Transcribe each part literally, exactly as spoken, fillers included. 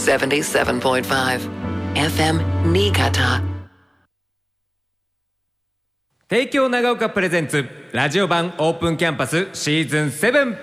セブンティーセブンポイントファイブ エフエム 新潟。 帝京長岡プレゼンツラジオ版オープンキャンパスシーズンセブン。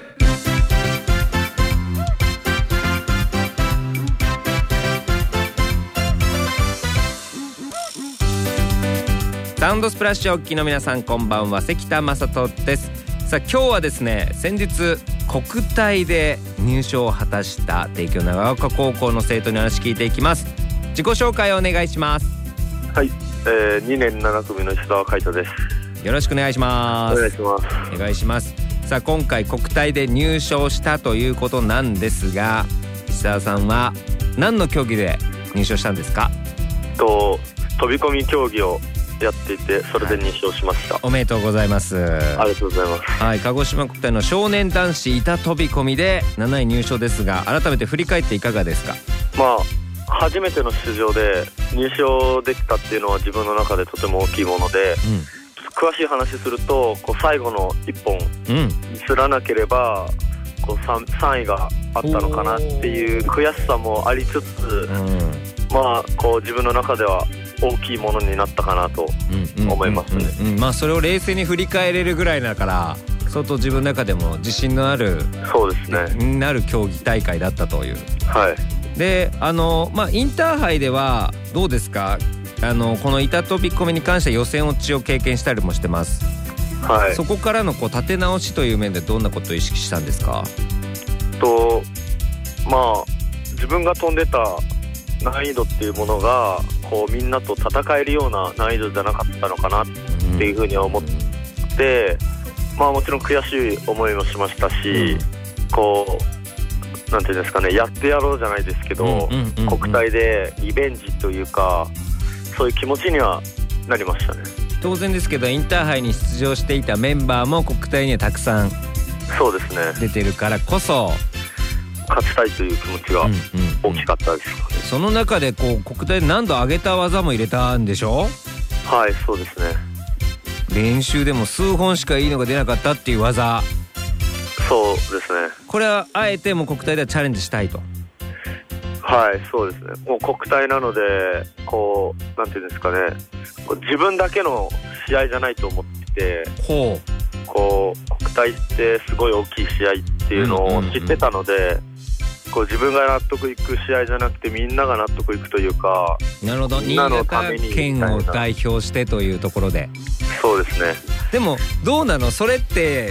サウンドスプラッシュをお聞きの皆さん、こんばんは。関田正人です。さあ今日はですね、先日国体で入賞を果たした帝京長岡高校の生徒に話聞いていきます。自己紹介をお願いします。 はい、えー、にねんなな組の石澤海人です。 よろしくお願いします。 お願いします。 お願いします。さあ今回国体で入賞したということなんですが、石澤さんは何の競技で入賞したんですか？ と飛び込み競技をやっていて、それで入賞しました。はい、 おめでとうございます。 ありがとうございます。 はい、鹿児島国体の少年男子板飛び込みでなない入賞ですが、改めて振り返っていかがですか？ まあ初めての出場で入賞できたっていうのは自分の中でとても大きいもので、うん、詳しい話するとこう最後のいっぽんミスらなければこう 3, さんいがあったのかなっていう悔しさもありつつ、うん、まあこう自分の中では大きいものになったかなと思いますね。 まあそれを冷静に振り返れるぐらいだから相当自分の中でも自信のある、 そうですね、 なる競技大会だったという。 はい。であのまあインターハイではどうですか？あのこの板飛び込みに関しては予選落ちを経験したりもしてます。はい。そこからのこう立て直しという面でどんなことを意識したんですか？ とまあ自分が飛んでた難易度っていうものがこうみんなと戦えるような難易度じゃなかったのかなっていうふうには思って、うん、まあもちろん悔しい思いもしましたし、うん、こうなんていうんですかね、やってやろうじゃないですけど、うんうんうんうん、国体でリベンジというかそういう気持ちにはなりましたね。 当然ですけどインターハイに出場していたメンバーも国体にはたくさんそうですね出てるからこそ勝ちたいという気持ちが大きかったですよね。 うんうんうん、その中でこう国体で何度上げた技も入れたんでしょ？ はい、そうですね。 練習でも数本しかいいのが出なかったっていう技。 そうですね。 これはあえてもう国体ではチャレンジしたいと。 はい、そうですね。もう国体なのでこうなんていうんですかね、自分だけの試合じゃないと思ってて、 ほうこう国体ってすごい大きい試合っていうのを知ってたので、うんうんうん、こう自分が納得いく試合じゃなくてみんなが納得いくというか、 なるほど、新潟県を代表してというところで。 そうですね。 でもどうなのそれって、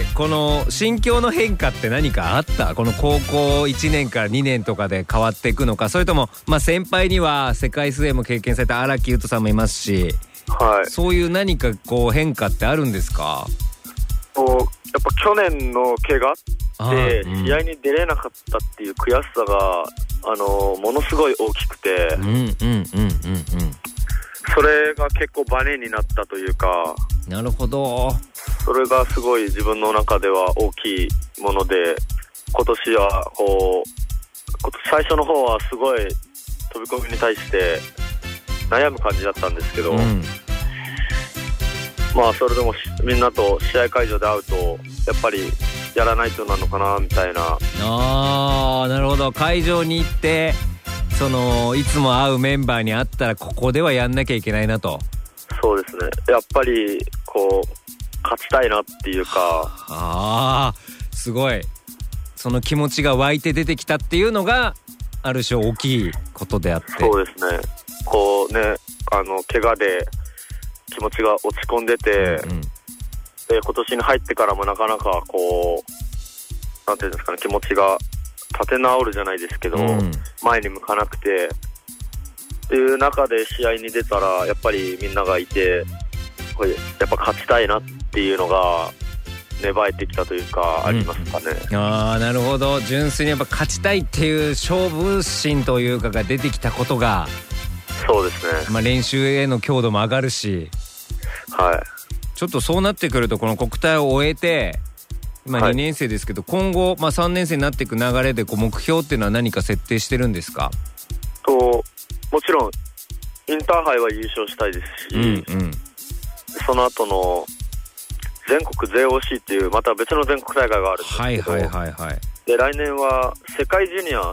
この心境の変化って何かあった？この高校いちねんからにねんとかで変わっていくのか、それともまあ先輩には世界水泳も経験された荒木優斗さんもいますし、はい、そういう何かこう変化ってあるんですか？ こうやっぱ去年の怪我で試合に出れなかったっていう悔しさが、あのものすごい大きくて、うんうんうんうんうん、それが結構バネになったというか。 なるほど。 それがすごい自分の中では大きいもので、今年はこう最初の方はすごい飛び込みに対して悩む感じだったんですけど、うん、まあそれでもみんなと試合会場で会うとやっぱりやらないとなのかなみたいな。 あー、なるほど。会場に行ってそのいつも会うメンバーに会ったらここではやんなきゃいけないなと。 そうですね。やっぱりこう勝ちたいなっていうか。 あー、すごい。その気持ちが湧いて出てきたっていうのがある種大きいことであって。 そうですね。こうね、あの怪我で気持ちが落ち込んでて、うんうん、で今年に入ってからもなかなかこうなんていうんですかね、気持ちが立て直るじゃないですけど、うん、前に向かなくてっていう中で試合に出たらやっぱりみんながいて、これやっぱ勝ちたいなっていうのが芽生えてきたというか、ありますかね。 うん、あー、なるほど。純粋にやっぱ勝ちたいっていう勝負心というかが出てきたことが。 そうですね。 まあ、練習への強度も上がるし、 はい。 ちょっとそうなってくるとこの国体を終えて今にねん生ですけど、はい、今後、まあ、さんねん生になっていく流れでこう目標っていうのは何か設定してるんですか？ ともちろんインターハイは優勝したいですし、うんうん、その後の全国 ゼーオーシー っていうまた別の全国大会があるんですけど、はいはいはいはい、で来年は世界ジュニア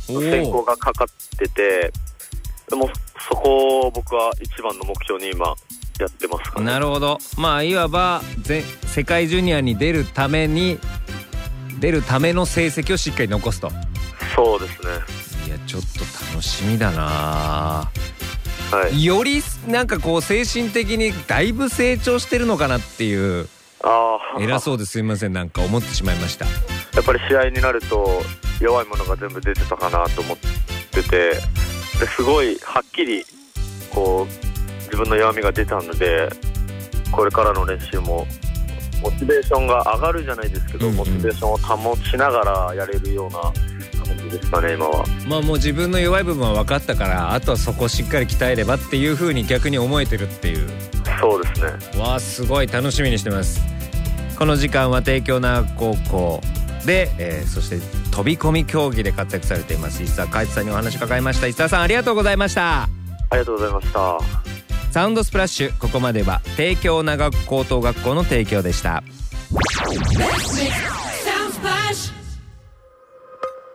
選考がかかってて、でもそこを僕は一番の目標に今やってますかね。 なるほど。まあいわば全世界ジュニアに出るために出るための成績をしっかり残すと。 そうですね。 いやちょっと楽しみだな、 はい、 よりなんかこう精神的にだいぶ成長してるのかなっていう。 あ偉そうですいません、なんか思ってしまいました。 やっぱり試合になると弱いものが全部出てたかなと思ってて、ですごいはっきりこう自分の弱みが出たので、これからの練習もモチベーションが上がるじゃないですけど、うんうん、モチベーションを保ちながらやれるような感じですかね今は。まあもう自分の弱い部分は分かったから、あとはそこをしっかり鍛えればっていう風に逆に思えてるっていう。 そうですね。 わあすごい楽しみにしてます。この時間は帝京長高校で、えー、そして飛び込み競技で活躍されています石澤海津さんにお話伺いました。石澤さんありがとうございました。 ありがとうございました。 サウンドスプラッシュ、ここまでは帝京長高等学校の提供でした。